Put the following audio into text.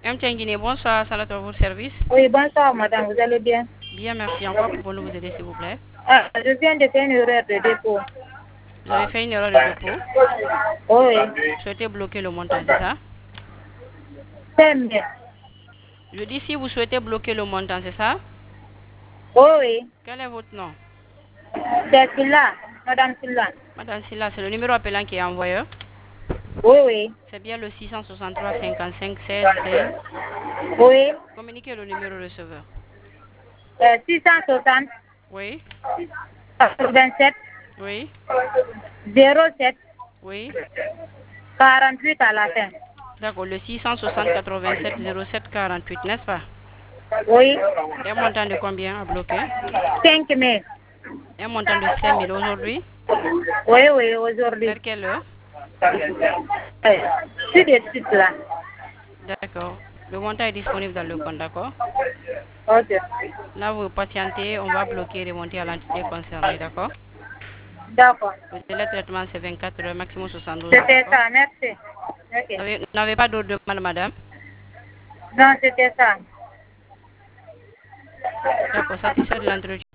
MTN Guinée, bonsoir, Salat à votre service. Oui, bonsoir, madame, vous allez bien? Bien, merci. En quoi pouvons-nous vous aider, s'il vous plaît? Ah, je viens de faire une erreur de dépôt. Vous avez fait une erreur de dépôt. Oui, Vous souhaitez bloquer le montant, c'est ça? c'est mieux. Je dis si vous souhaitez bloquer le montant, c'est ça? Oui, Quel est votre nom? c'est Silla, madame Silla. Madame Silla, c'est le numéro appelant qui est envoyé. Oui, oui, C'est bien le 663 55 16 13. oui, Communiquez le numéro receveur. 660 Oui, 87 oui, 07 oui. 48 à la fin. D'accord, le 660 87 07 48, n'est-ce pas? Oui, Un montant de combien à bloquer? 5 mai. Un montant de 5 000 aujourd'hui. Oui, oui, aujourd'hui. Vers quelle heure? Oui, tout de suite là. D'accord. Le montant est disponible dans le compte, d'accord? Ok, Là, vous patientez, on va bloquer et remonter à l'entité concernée, d'accord? d'accord. Le délai de traitement, c'est 24 heures, maximum 72 heures, C'était d'accord? ça, merci. Ok. Vous n'avez pas d'autres demandes, madame? Non, c'était ça. D'accord, satisfait de l'entretien.